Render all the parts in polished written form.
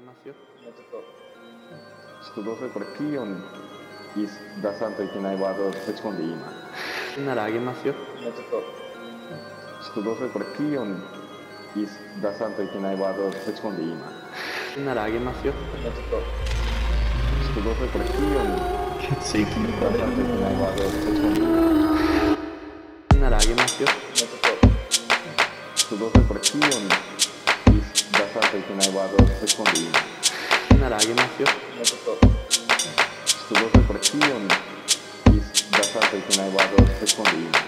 ますよ。 もうちょっとどうせこれピーヨン出さんといけないワードをぶち込んでいい今。 ならあげますよ。 もうちょっとどうせこれピーヨン出さんといけないワードをぶち込んでいい今。 ならあげますよ。 もうちょっとどうせこれピーヨン血液の出さんといけないワードをぶち込んでいい今。 ならあげますよ。 もうちょっとどうせこれピーヨン出さんといけないワードをぶち込んでいい今。 ならあげますよ。 もうちょっとどうせこれピーヨン出さんといけないワードをぶち込んでいい今。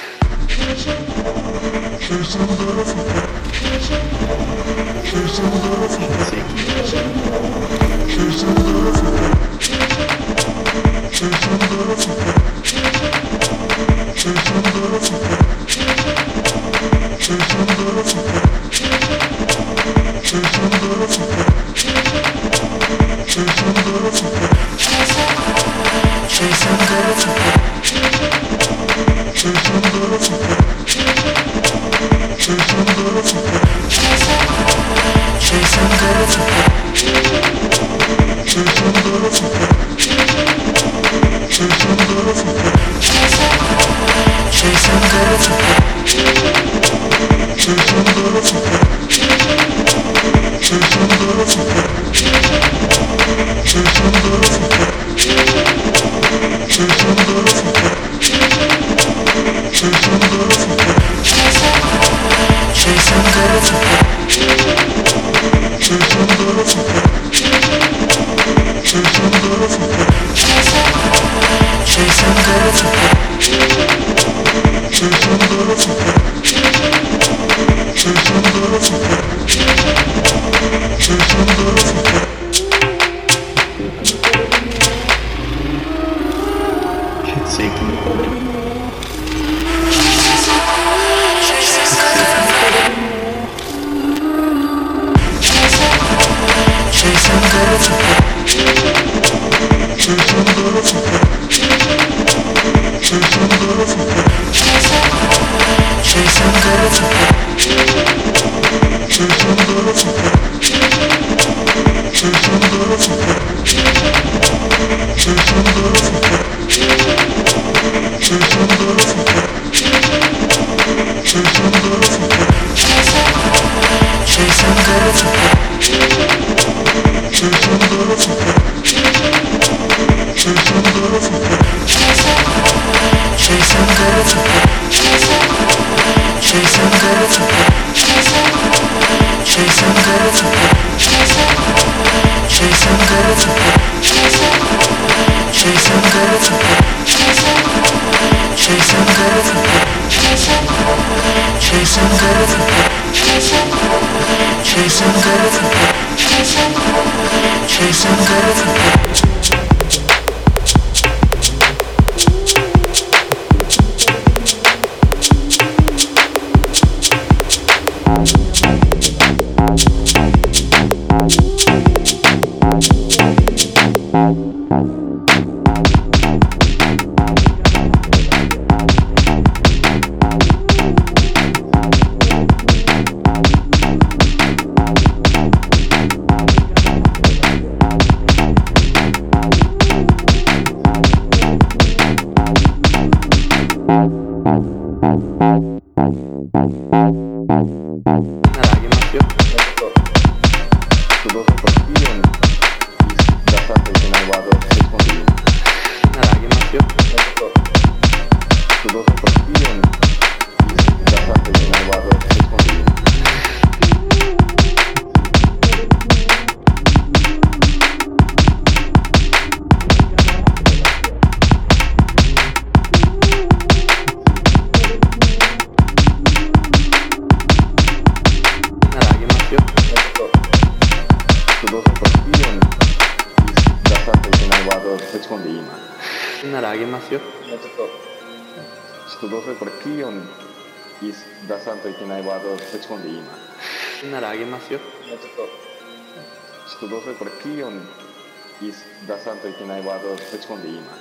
ならあげますよ。 もうちょっとどうせこれピーヨン出さんといけないワードをぶち込んでいい今。 ならあげますよ。 もうちょっとどうせこれピーヨン出さんといけないワードをぶち込んでいい今。